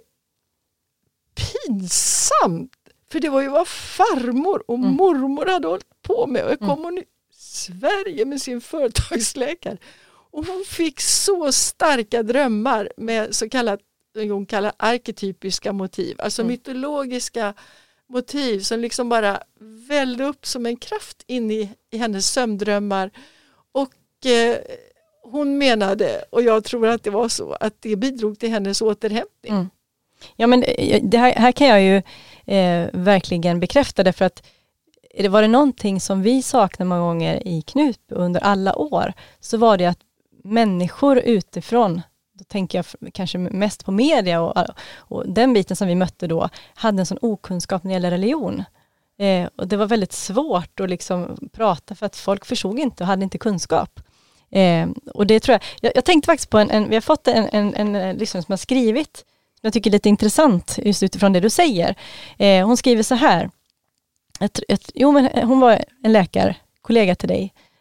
pinsamt, för det var ju vad farmor och mm. mormor hade hållit på med. Och jag kom hon i Sverige med sin företagsläkare, och hon fick så starka drömmar med så kallat hon kallar arketypiska motiv, alltså mm. mytologiska motiv som liksom bara vällde upp som en kraft in i, i hennes sömndrömmar. Och eh, hon menade, och jag tror att det var så, att det bidrog till hennes återhämtning. Mm. Ja, men det här, här kan jag ju eh, verkligen bekräfta det, för att det var det någonting som vi saknar många gånger i Knutby under alla år, så var det att människor utifrån, då tänker jag kanske mest på media och, och den biten som vi mötte då, hade en sån okunskap när det gäller religion. Eh, och det var väldigt svårt att liksom prata, för att folk förstod inte och hade inte kunskap. Eh, och det tror jag, jag, jag tänkte faktiskt på en, en vi har fått en, en, en, en liksom som har skrivit, jag tycker är lite intressant just utifrån det du säger. Eh, hon skriver så här, ett, ett, jo men hon var en läkarkollega till dig,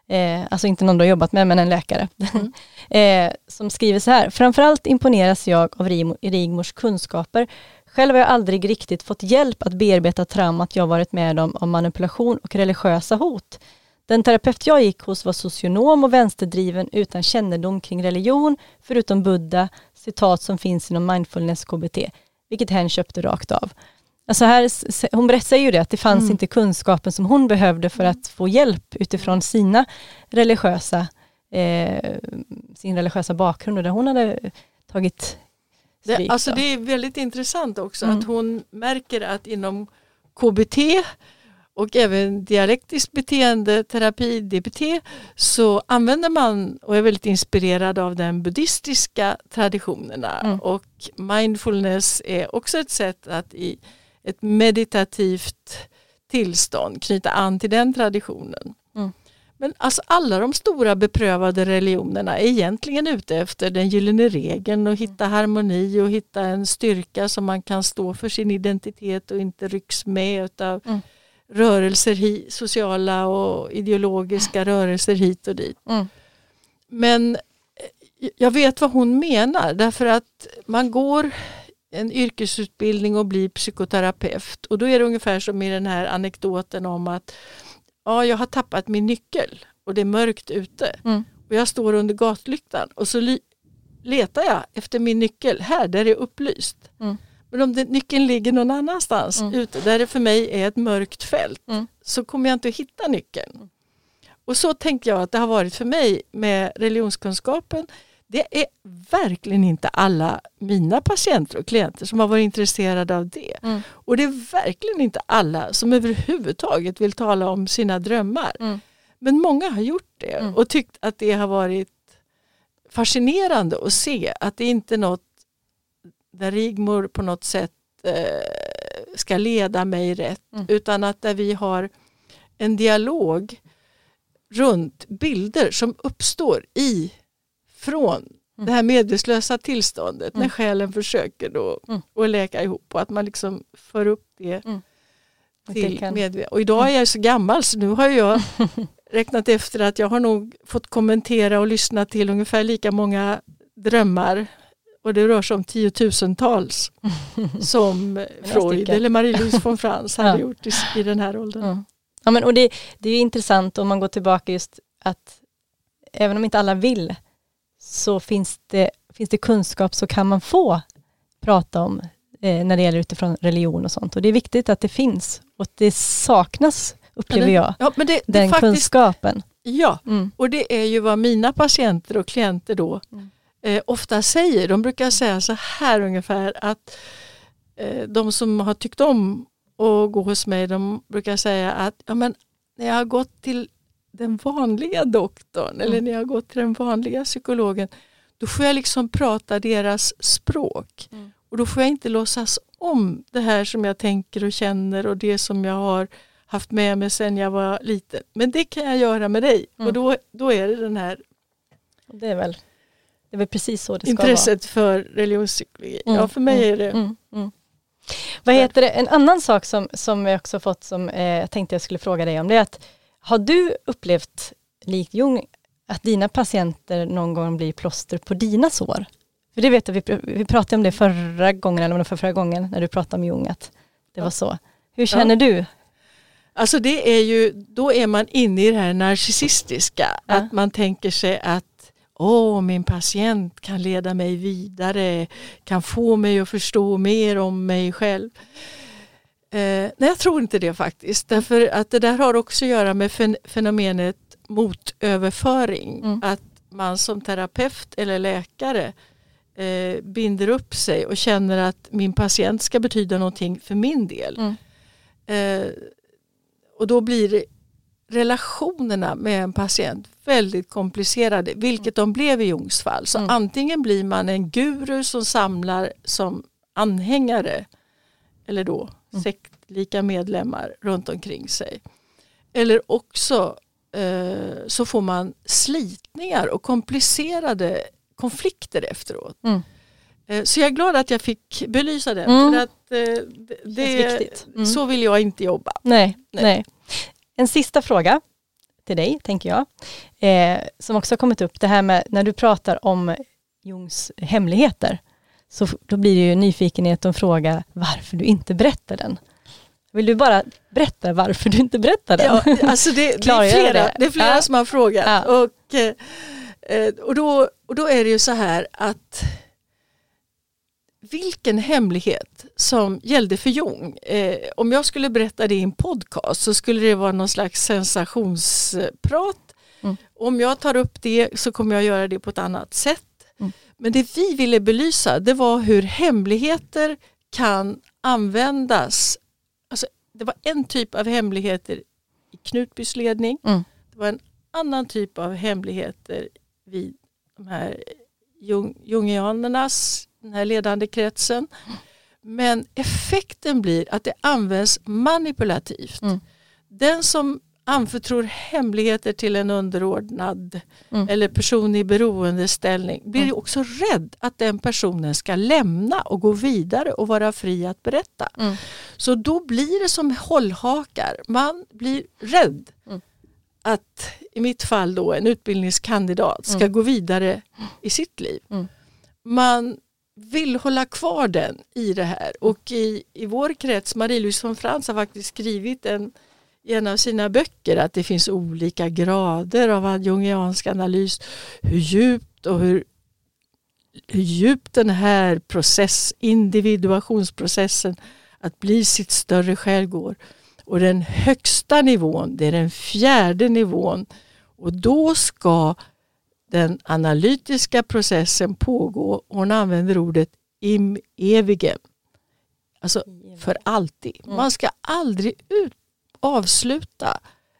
Eh, alltså inte någon du har jobbat med, men en läkare. Mm. eh, som skriver så här. Framförallt imponeras jag av Rigmors kunskaper. Själv har jag aldrig riktigt fått hjälp att bearbeta traumat jag varit med om av manipulation och religiösa hot. Den terapeut jag gick hos var socionom och vänsterdriven utan kännedom kring religion, förutom Buddha, citat som finns inom mindfulness K B T, vilket hen köpte rakt av. Alltså här, hon berättar ju det, att det fanns mm. inte kunskapen som hon behövde för att få hjälp utifrån sina religiösa, eh, sin religiösa bakgrund, och där hon hade tagit stryk. Det, alltså det är väldigt intressant också mm. att hon märker att inom K B T och även dialektisk beteendeterapi, D B T, så använder man och är väldigt inspirerad av den buddhistiska traditionerna. Mm. Och mindfulness är också ett sätt att i ett meditativt tillstånd knyta an till den traditionen. Mm. Men alltså alla de stora beprövade religionerna är egentligen ute efter den gyllene regeln och hitta harmoni och hitta en styrka som man kan stå för sin identitet och inte rycks med av mm. rörelser, hi- sociala och ideologiska rörelser hit och dit. Mm. Men jag vet vad hon menar, därför att man går en yrkesutbildning och blir psykoterapeut, och då är det ungefär som i den här anekdoten om att ja, jag har tappat min nyckel och det är mörkt ute mm. och jag står under gatlyktan och så li- letar jag efter min nyckel här där det är upplyst. Mm. Men om det, nyckeln ligger någon annanstans mm. ute där det för mig är ett mörkt fält mm. så kommer jag inte att hitta nyckeln. Och så tänker jag att det har varit för mig med religionskunskapen. Det är verkligen inte alla mina patienter och klienter som har varit intresserade av det. Mm. Och det är verkligen inte alla som överhuvudtaget vill tala om sina drömmar. Mm. Men många har gjort det mm. och tyckt att det har varit fascinerande att se att det inte är något där Rigmor på något sätt eh, ska leda mig rätt. Mm. Utan att där vi har en dialog runt bilder som uppstår i från mm. det här medvetslösa tillståndet mm. när själen försöker då mm. att läka ihop, och att man liksom för upp det mm. till medvetenhet. Och idag är jag så gammal så nu har jag räknat efter att jag har nog fått kommentera och lyssna till ungefär lika många drömmar, och det rör sig om tiotusentals som Freud eller Marie-Louise von Franz hade ja. gjort i, i den här åldern. Mm. Ja, men, och det, det är intressant om man går tillbaka just att även om inte alla vill, så finns det, finns det kunskap så kan man få prata om eh, när det gäller utifrån religion och sånt. Och det är viktigt att det finns. Och det saknas, upplever jag, ja, men det, den det faktiskt, kunskapen. Ja, mm. och det är ju vad mina patienter och klienter då mm. eh, ofta säger. De brukar säga så här ungefär att eh, de som har tyckt om att gå hos mig, de brukar säga att ja, men när jag har gått till den vanliga doktorn mm. eller när jag har gått till den vanliga psykologen, då får jag liksom prata deras språk. Mm. Och då får jag inte låtsas om det här som jag tänker och känner och det som jag har haft med mig sedan jag var liten. Men det kan jag göra med dig. Mm. Och då, då är det den här det är väl, det är väl precis så det ska intresset vara. för religionspsykologi. Mm. Ja, för mig mm. är det. Mm. Mm. Vad heter det? En annan sak som, som jag också fått som eh, jag tänkte jag skulle fråga dig om, det är att har du upplevt, likt Jung, att dina patienter någon gång blir plåster på dina sår? För det vet jag, vi, vi pratade om det förra gången, eller för förra gången, när du pratade om Jung, att det ja. var så. Hur känner ja. du? Alltså det är ju, då är man inne i det här narcissistiska, ja. att man tänker sig att åh, min patient kan leda mig vidare, kan få mig att förstå mer om mig själv. Eh, nej, jag tror inte det faktiskt. Därför att det där har också att göra med fen- fenomenet motöverföring. Mm. Att man som terapeut eller läkare eh, binder upp sig och känner att min patient ska betyda någonting för min del. Mm. Eh, och då blir relationerna med en patient väldigt komplicerade, vilket de blev i Jungs fall. Så mm. antingen blir man en guru som samlar som anhängare eller då mm. sektlika medlemmar runt omkring sig. Eller också eh, så får man slitningar och komplicerade konflikter efteråt. Mm. Eh, så jag är glad att jag fick belysa det. Mm. För att eh, det, det, viktigt. Mm. så vill jag inte jobba. Nej, nej. nej. En sista fråga till dig, tänker jag. Eh, som också har kommit upp, det här med när du pratar om Jungs hemligheter. Så då blir det ju nyfikenhet och fråga varför du inte berättar den. Vill du bara berätta varför du inte berättar den? Ja, alltså det, det, är flera, det. det är flera ja. som har frågat. Ja. Och, eh, och, då, och då är det ju så här att vilken hemlighet som gällde för Jung. Eh, om jag skulle berätta det i en podcast så skulle det vara någon slags sensationsprat. Mm. Om jag tar upp det så kommer jag göra det på ett annat sätt. Mm. Men det vi ville belysa, det var hur hemligheter kan användas. Alltså, det var en typ av hemligheter i Knutbys ledning. Mm. Det var en annan typ av hemligheter vid de här Jung, jungianernas, den här ledande kretsen. Men effekten blir att det används manipulativt. Mm. Den som anförtror hemligheter till en underordnad mm. eller person i beroendeställning blir mm. också rädd att den personen ska lämna och gå vidare och vara fri att berätta. Mm. Så då blir det som hållhakar. Man blir rädd mm. att i mitt fall då en utbildningskandidat ska mm. gå vidare i sitt liv. Mm. Man vill hålla kvar den i det här. Och i, i vår krets, Marie-Louise von Franz har faktiskt skrivit en i en av sina böcker att det finns olika grader av jungiansk analys. Hur djupt och hur, hur djupt den här process, individuationsprocessen att bli sitt större själv går. Och den högsta nivån, det är den fjärde nivån. Och då ska den analytiska processen pågå, och hon använder ordet im evigen. Alltså för alltid. Man ska aldrig ut avsluta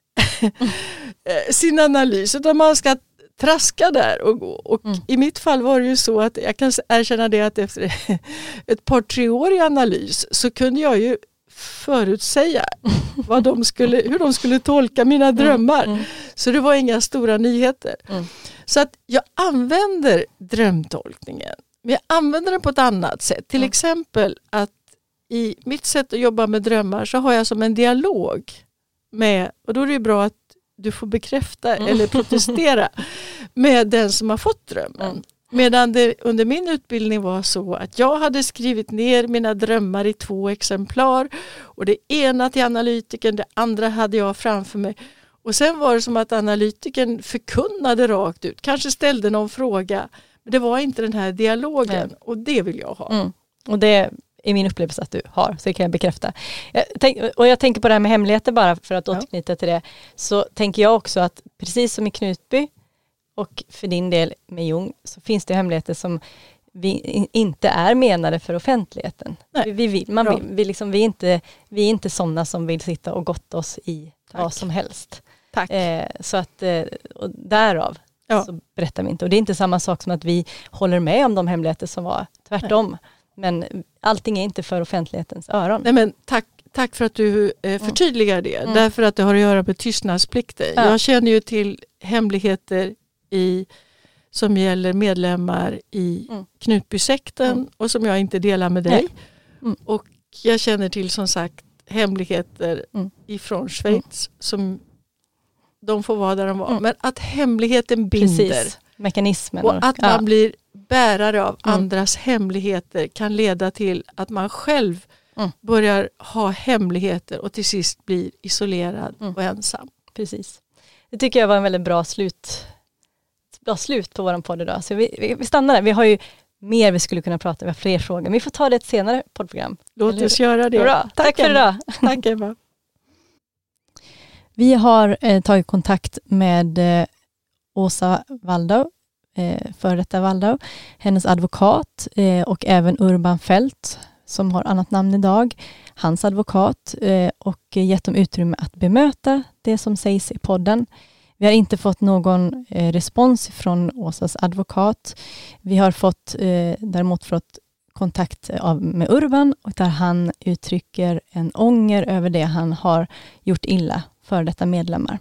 sin analys, utan man ska traska där och gå. Och mm. i mitt fall var det ju så att jag kan erkänna det att efter ett par tre år i analys så kunde jag ju förutsäga vad de skulle, hur de skulle tolka mina drömmar. Mm. Mm. Så det var inga stora nyheter. Mm. Så att jag använder drömtolkningen, men jag använder den på ett annat sätt. Till mm. exempel att i mitt sätt att jobba med drömmar så har jag som en dialog med, och då är det bra att du får bekräfta mm. eller protestera med den som har fått drömmen. Mm. Medan det under min utbildning var så att jag hade skrivit ner mina drömmar i två exemplar, och det ena till analytiken, det andra hade jag framför mig. Och sen var det som att analytiken förkunnade rakt ut, kanske ställde någon fråga, men det var inte den här dialogen. Mm. Och det vill jag ha. Mm. Och det är min upplevelse att du har, så det kan jag bekräfta. Jag tänk, och jag tänker på det här med hemligheter, bara för att återknyta ja. till det, så tänker jag också att precis som i Knutby och för din del med Jung, så finns det hemligheter som vi inte är menade för offentligheten. Nej, vi, vi, man vill, vi, liksom, vi, är inte, vi är inte sådana som vill sitta och gotta oss i Tack. vad som helst. Tack. Eh, så att, och därav ja. så berättar vi inte. Och det är inte samma sak som att vi håller med om de hemligheter som var, tvärtom. Nej. Men allting är inte för offentlighetens öron. Nej, men tack, tack för att du eh, förtydligar det. Mm. Därför att det har att göra med tystnadsplikter. Ja. Jag känner ju till hemligheter i, som gäller medlemmar i mm. Knutbysekten mm. och som jag inte delar med dig. Mm. Och jag känner till som sagt hemligheter mm. ifrån Schweiz mm. som de får vara där de var. Mm. Men att hemligheten binder. Precis. Mekanismen. Och att man ja. blir bärare av mm. andras hemligheter kan leda till att man själv mm. börjar ha hemligheter och till sist blir isolerad mm. och ensam. Precis. Det tycker jag var en väldigt bra slut, bra slut på vår podd idag. Så vi, vi, vi stannar där. Vi har ju mer vi skulle kunna prata om, vi har fler frågor. Men vi får ta det ett senare poddprogram. Låt oss göra det. Bra. Tack, Tack för idag. Tack Emma. Vi har eh, tagit kontakt med eh, Åsa Waldau, eh, före detta Waldau, hennes advokat eh, och även Urban Fält som har annat namn idag, hans advokat, eh, och gett dem utrymme att bemöta det som sägs i podden. Vi har inte fått någon eh, respons från Åsas advokat. Vi har fått eh, däremot fått kontakt av, med Urban, och där han uttrycker en ånger över det han har gjort illa för detta medlemmar.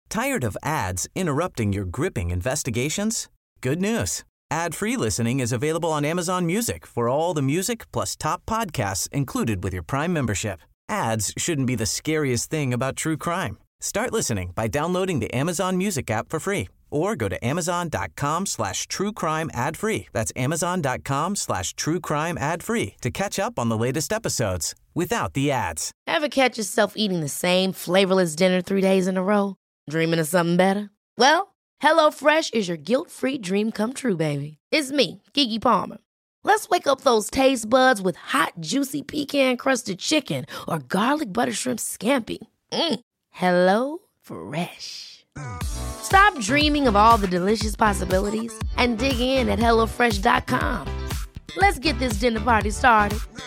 Tired of ads interrupting your gripping investigations? Good news. Ad-free listening is available on Amazon Music for all the music plus top podcasts included with your Prime membership. Ads shouldn't be the scariest thing about true crime. Start listening by downloading the Amazon Music app for free or go to amazon.com slash true crime ad free. That's amazon.com slash true crime ad free to catch up on the latest episodes without the ads. Ever catch yourself eating the same flavorless dinner three days in a row? Dreaming of something better? Well, HelloFresh is your guilt-free dream come true, baby. It's me, Keke Palmer. Let's wake up those taste buds with hot, juicy pecan-crusted chicken or garlic butter shrimp scampi. Mm. Hello Fresh. Stop dreaming of all the delicious possibilities and dig in at hello fresh dot com. Let's get this dinner party started.